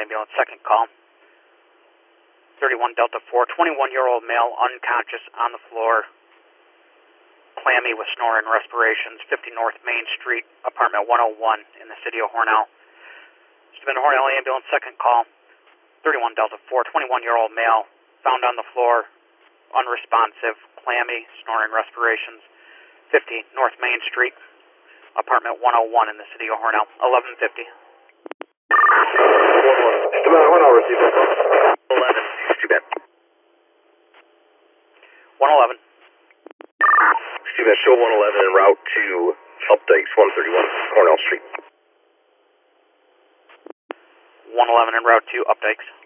ambulance, second call. 31 Delta 4, 21-year-old male, unconscious on the floor, clammy with snoring respirations, 50 North Main Street, apartment 101 in the city of Hornell. Submit Hornell ambulance, second call. 31 Delta 4, 21-year-old male, found on the floor, unresponsive, clammy, snoring respirations, 50 North Main Street, apartment 101 in the city of Hornell, 1150. Hornell, receive 11. Too bad. 111. Excuse me, show 111 en route to Updikes 131 Hornell Street. 111 en route to Updikes.